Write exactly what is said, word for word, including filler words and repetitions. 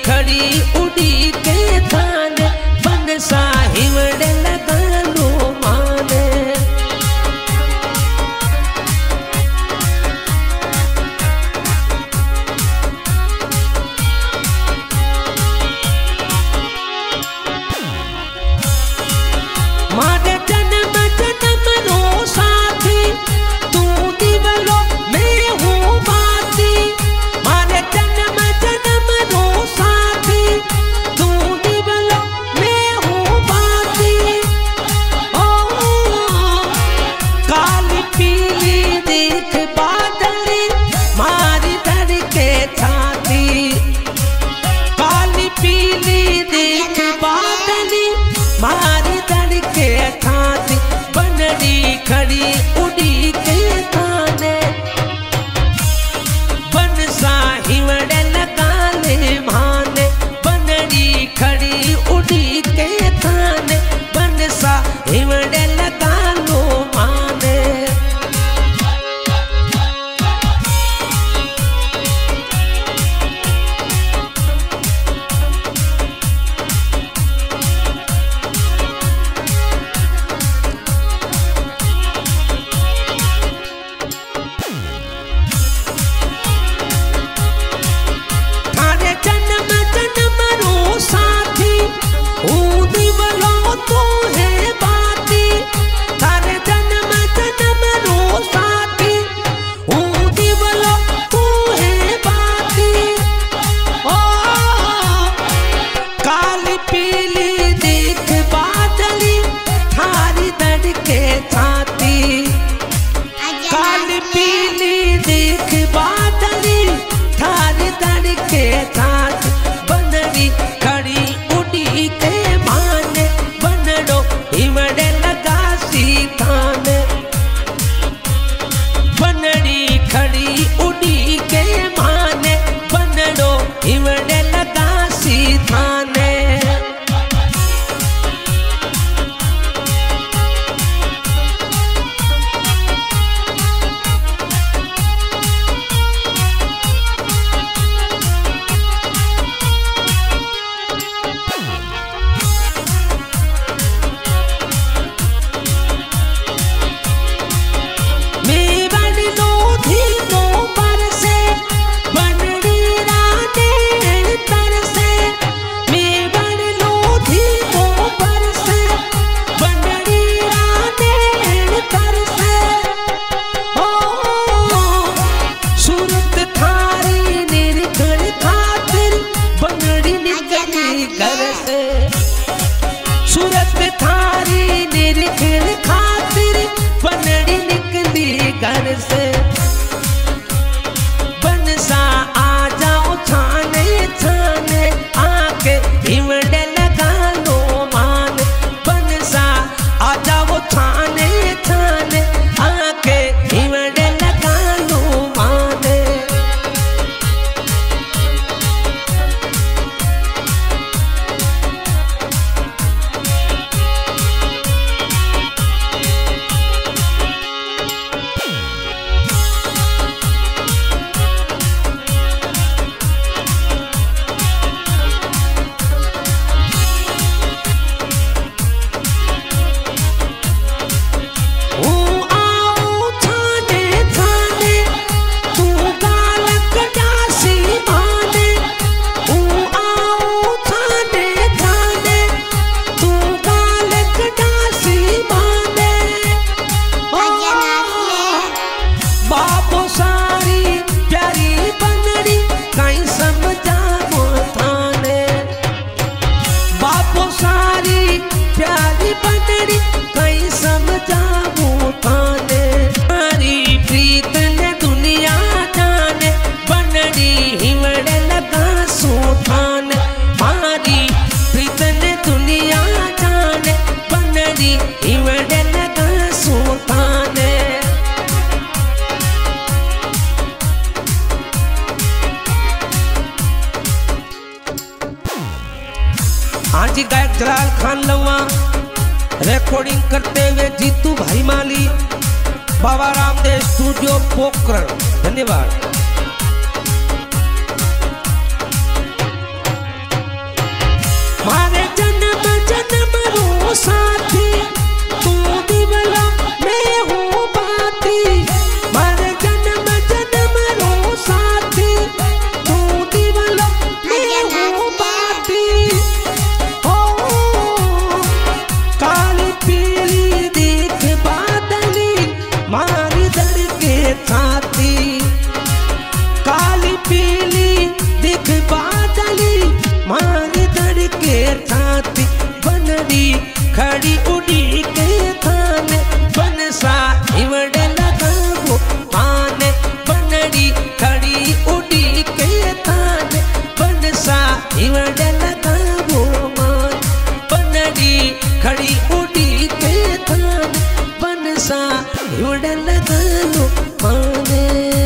खड़ी उड़ी के थाने बन साहिवड़ लगा लो माने। मारे जन्म जन्म रो साथी तू दिवलो मैं हूँ बाती। मारे जन्म जन्म रो साथी तू दिवलो मैं हूँ बाती। ओ काली पीली देख बादली मारी डर के छाती। काली पीली देख बादली मारी डर के छाती बनड़ी खड़ी उड़ी के थाने बन साहिवड़ लगा ले माने। बनड़ी खड़ी उड़ी के थाने बन साहिवड़ लगा लो माने। थारे जन्म जन्म रो साथी ऊ दिवलो तू है बाती। थारे जन्म जन्म रो साथी ऊ दिवलो तू है बाती। ओ काली पीली देख बादली थारी दड़ के छाती। काली पीली देख बादली थारी दड़ के छाती बनड़ी खड़ी उड़ी के माने। बनड़ो हिवड़ लगा सी थाने बनड़ी खड़ी उड़ी के माने। बनड़ो हिवड़ लगा सी थाने। मैं बड़ी लोधी नो पर से बनड़ी राने तर से। मैं बड़ी लोधी नो पर से बनड़ी राने तर से। ओ सूरत थारी निरखण खातिर बनड़ी निकली घर से। सूरत थारी निरखण खातिर बनड़ी निकली घर से। बन सा आ जाओ छाने छाने आके हिवड़ लगा लो माने। बन सा आ जाओ छाने छाने आके हिवड़ लगा लो माने। हाजी गायक जलाल खान लवा, रिकॉर्डिंग करते हुए जीतू भाई माली, बाबा रामदेव स्टूडियो पोखरण। धन्यवाद। पीली दिख बादली मार दड़ के छाती बनड़ी खड़ी उड़ी के थाने बनसा इवड़े लगाओ माने बनड़ी खड़ी उड़ी के थाने बनसा इवड़े लगाओ मान बनड़ी खड़ी उड़ी के थाने बनसा इवड़े लगाओ माने।